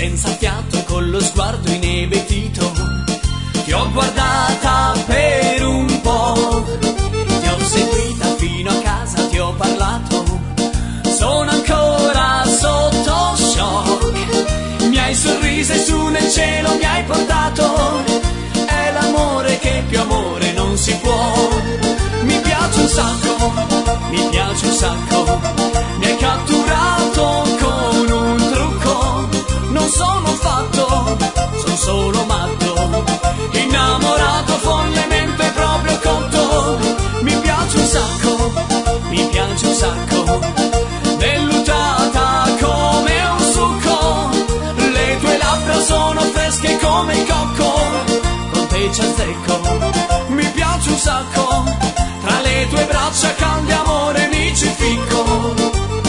senza fiato, con lo sguardo inebetito. Ti ho guardata per un po', ti ho seguita fino a casa, ti ho parlato. Sono ancora sotto shock. Mi hai sorriso e su nel cielo mi hai portato. È l'amore che più amore non si può. Mi piace un sacco, mi piace un sacco. Mi hai catturato con un trucco. Non sono fatto, sono solo matto. Innamorato follemente, proprio cotto. Mi piace un sacco, mi piace un sacco. Vellutata come un succo. Le tue labbra sono fresche come il cocco. Con te ci azzecco, mi piace un sacco. Tra le tue braccia calde amore mi ci ficco.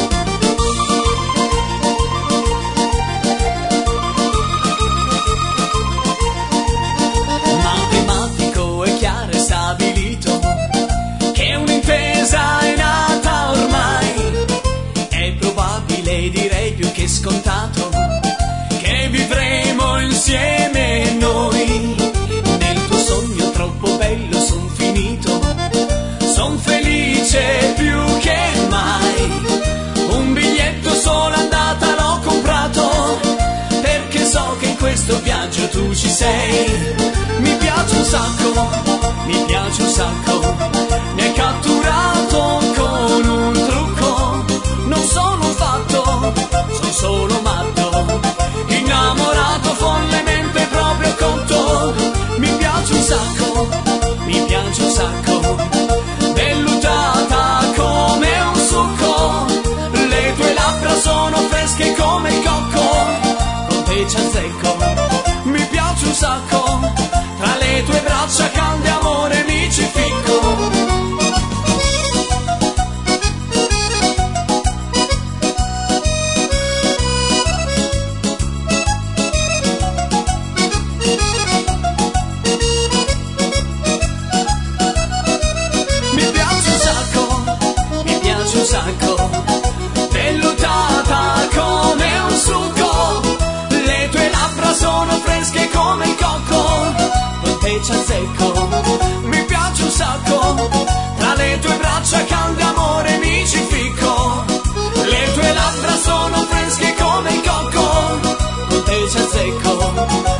Matematico e chiaro e stabilito che un'intesa è nata ormai. È probabile, direi più che scontato, che vivremo insieme noi. Nel tuo sogno troppo bello son finito, son felice più che mai. Un biglietto solo andata l'ho comprato, perché so che in questo viaggio tu ci sei. Mi piace un sacco, mi piace un sacco. Mi hai catturato con un trucco. Non sono fatto, sono solo matto. Innamorato follemente, proprio cotto. Mi piace un sacco, mi piace un sacco. Vellutata come un succo. Le tue labbra sono fresche come il cocco. Con te ci azzecco, mi piace un sacco. Tra le tue braccia calde amore mi ci ficco. Un sacco, vellutata come un succo. Le tue labbra sono fresche come il cocco. Con te ci azzecco, mi piace un sacco. Tra le tue braccia calde amore mi ci ficco. Le tue labbra sono fresche come il cocco. Con te ci azzecco,